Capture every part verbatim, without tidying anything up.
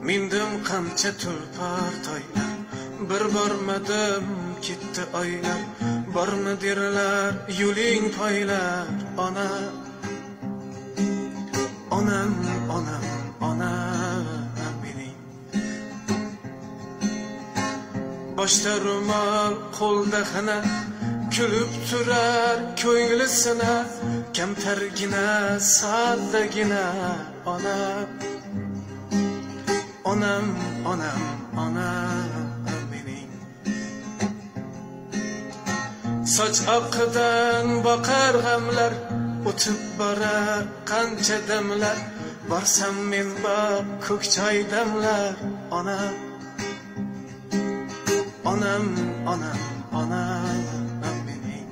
Mindim qancha tulpor toylar, bir bormadim ketdi oylar. Bormi derlar yo'ling poylar, ona onam onam onam mening. Boshda ro'mol, qo'lda xina, kulib turar ko'nglisina, kamtargina saddagina ona onam onam onam mening. Soch oqidan boqar g'amlar, o'tib borar qancha damlar. Borsam men bop ko'k choy damlar, ona onam onam onam mening.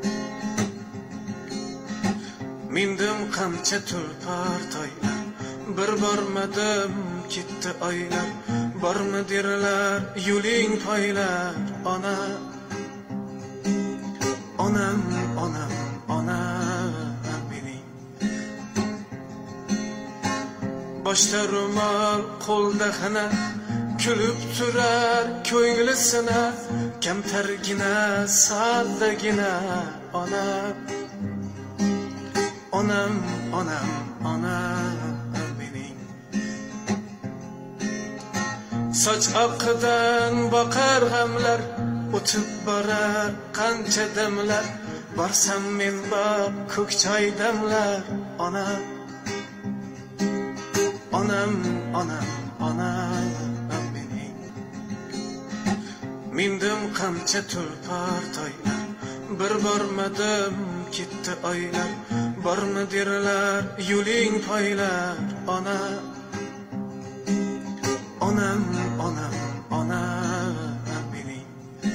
Mindim qancha tulpor toylar, bir bormadim ketdi oylar. Bormi derlar yo'ling poylar, ona onam onam onam mening. Boshda ro'mol, qo'lda xina, kulib turar ko'nglisina, kamtargina saddagina ona onam onam onam mening. Soch oqidan boqar g'amlar, o'tib borar qancha damlar. Borsam men bop ko'k choy damlar, ona onam onam onam mening. Mindim qancha tulpor toylar, bir bormadim ketdi oylar. Bormi derlar yo'ling poylar, ona onam onam onam mening.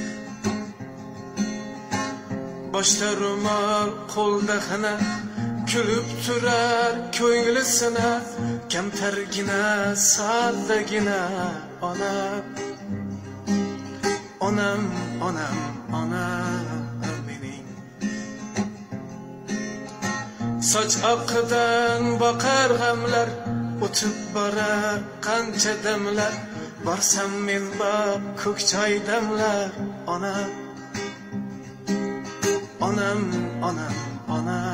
Boshda ro'mol, qo'lda xina, kulib turar ko'nglisina, kamtargina saddagina ona onam onam onam mening. Soch oqidan boqar g'amlar, o'tib borar qancha damlar. Borsam men bop ko'k choy damlar, ona onam onam onam